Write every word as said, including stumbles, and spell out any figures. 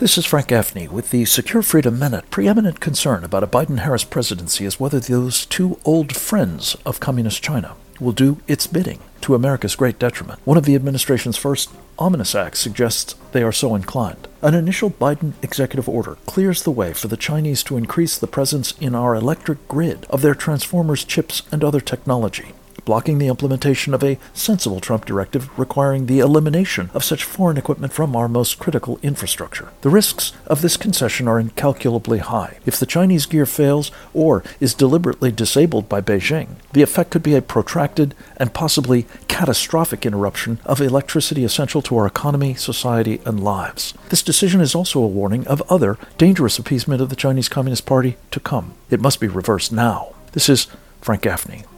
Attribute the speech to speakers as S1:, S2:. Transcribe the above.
S1: This is Frank Gaffney with the Secure Freedom Minute. Preeminent concern about a Biden-Harris presidency is whether those two old friends of Communist China will do its bidding, to America's great detriment. One of the administration's first ominous acts suggests they are so inclined. An initial Biden executive order clears the way for the Chinese to increase the presence in our electric grid of their transformers, chips, and other technology, blocking the implementation of a sensible Trump directive requiring the elimination of such foreign equipment from our most critical infrastructure. The risks of this concession are incalculably high. If the Chinese gear fails or is deliberately disabled by Beijing, the effect could be a protracted and possibly catastrophic interruption of electricity essential to our economy, society, and lives. This decision is also a warning of other dangerous appeasement of the Chinese Communist Party to come. It must be reversed now. This is Frank Gaffney.